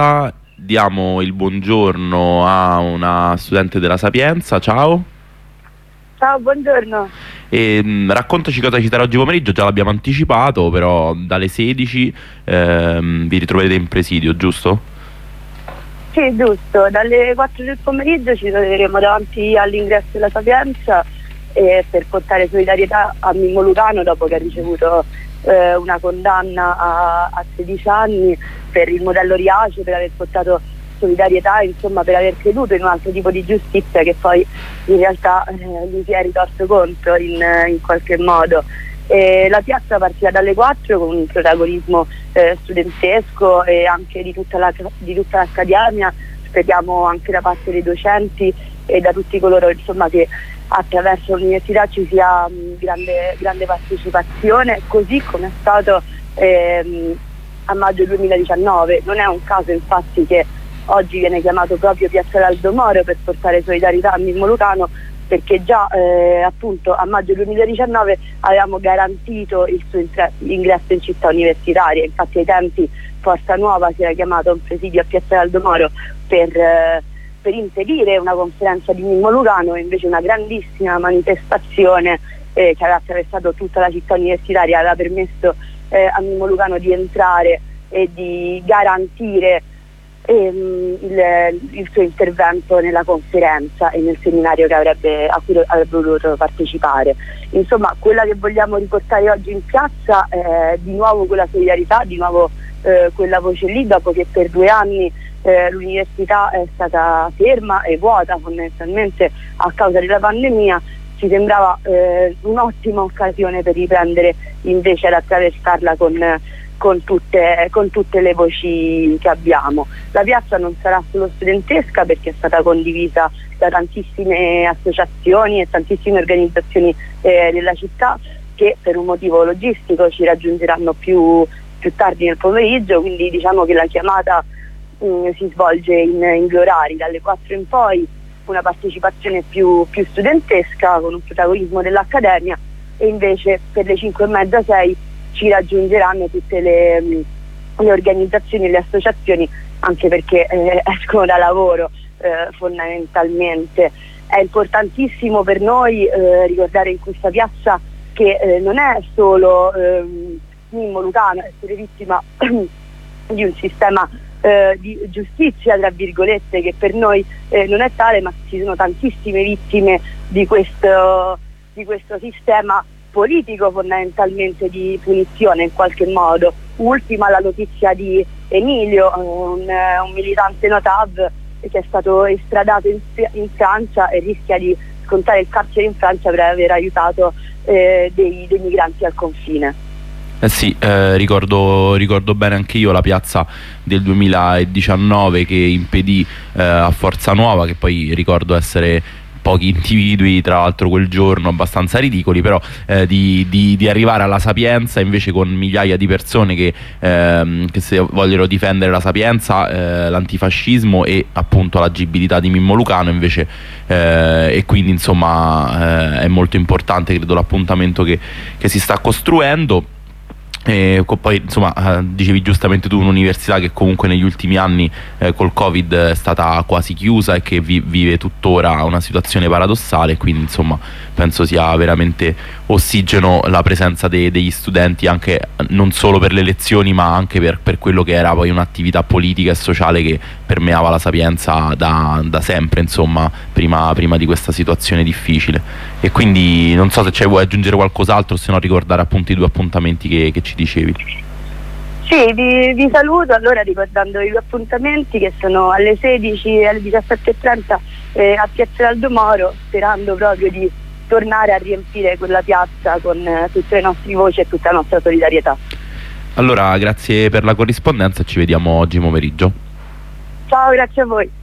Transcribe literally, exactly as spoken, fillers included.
Diamo il buongiorno a una studente della Sapienza. Ciao. Ciao, buongiorno. E, mh, raccontaci cosa ci sarà oggi pomeriggio. Già l'abbiamo anticipato, però dalle sedici ehm, vi ritroverete in presidio, giusto? Sì, giusto. Dalle quattro del pomeriggio ci troveremo davanti all'ingresso della Sapienza eh, per portare solidarietà a Mimmo Lucano dopo che ha ricevuto eh, una condanna a, a sedici anni per il modello Riace, per aver portato solidarietà, insomma per aver creduto in un altro tipo di giustizia che poi in realtà eh, gli si è ritorto contro in, in qualche modo. E la piazza partirà dalle quattro con un protagonismo eh, studentesco e anche di tutta, la, di tutta l'accademia, speriamo anche da parte dei docenti e da tutti coloro insomma che attraverso l'università ci sia mh, grande, grande partecipazione, così come è stato ehm, a maggio duemiladiciannove. Non è un caso infatti che oggi viene chiamato proprio Piazzale Aldo Moro per portare solidarietà a Mimmo Lucano, perché già eh, appunto a maggio duemiladiciannove avevamo garantito il suo ingresso in città universitaria. Infatti ai tempi Forza Nuova si era chiamato un presidio a Piazzale Aldo Moro per, eh, per impedire una conferenza di Mimmo Lucano, e invece una grandissima manifestazione eh, che aveva attraversato tutta la città universitaria aveva permesso eh, a Mimmo Lucano di entrare e di garantire ehm, il, il suo intervento nella conferenza e nel seminario che avrebbe, a cui avrebbe voluto partecipare. Insomma, quella che vogliamo riportare oggi in piazza è di nuovo quella solidarietà, di nuovo eh, quella voce lì, dopo che per due anni eh, l'università è stata ferma e vuota fondamentalmente a causa della pandemia. Ci sembrava eh, un'ottima occasione per riprendere invece ad attraversarla con, con, tutte, con tutte le voci che abbiamo. La piazza non sarà solo studentesca, perché è stata condivisa da tantissime associazioni e tantissime organizzazioni eh, della città, che per un motivo logistico ci raggiungeranno più, più tardi nel pomeriggio, quindi diciamo che la chiamata mh, si svolge in, in due orari, dalle quattro in poi una partecipazione più, più studentesca con un protagonismo dell'accademia, e invece per le cinque e mezza sei ci raggiungeranno tutte le, le organizzazioni e le associazioni, anche perché eh, escono da lavoro eh, fondamentalmente. È importantissimo per noi eh, ricordare in questa piazza che eh, non è solo eh, Mimmo Lucano essere vittima di un sistema Eh, di giustizia tra virgolette che per noi eh, non è tale, ma ci sono tantissime vittime di questo, di questo sistema politico fondamentalmente di punizione in qualche modo. Ultima la notizia di Emilio, un, un militante no T A V che è stato estradato in, in Francia e rischia di scontare il carcere in Francia per aver aiutato eh, dei, dei migranti al confine. Eh sì, eh, ricordo, ricordo bene anche io la piazza del duemiladiciannove che impedì eh, a Forza Nuova, che poi ricordo essere pochi individui, tra l'altro quel giorno abbastanza ridicoli, però eh, di, di, di arrivare alla Sapienza invece con migliaia di persone che, ehm, che se vogliono difendere la Sapienza, eh, l'antifascismo e appunto l'agibilità di Mimmo Lucano invece, eh, e quindi insomma eh, è molto importante, credo, l'appuntamento che, che si sta costruendo. E poi insomma eh, dicevi giustamente tu, un'università che comunque negli ultimi anni eh, col Covid è stata quasi chiusa e che vi vive tuttora una situazione paradossale, quindi insomma penso sia veramente ossigeno la presenza de degli studenti, anche non solo per le lezioni ma anche per, per quello che era poi un'attività politica e sociale che permeava la Sapienza da, da sempre, insomma prima, prima di questa situazione difficile. E quindi non so se ci vuoi aggiungere qualcos'altro, se no ricordare appunto i due appuntamenti che, che ci dicevi. Sì, vi, vi saluto allora ricordando i due appuntamenti che sono alle sedici e alle diciassette e trenta eh, a Piazzale Aldo Moro, sperando proprio di tornare a riempire quella piazza con eh, tutte le nostre voci e tutta la nostra solidarietà. Allora grazie per la corrispondenza e ci vediamo oggi pomeriggio. Ciao, grazie a voi.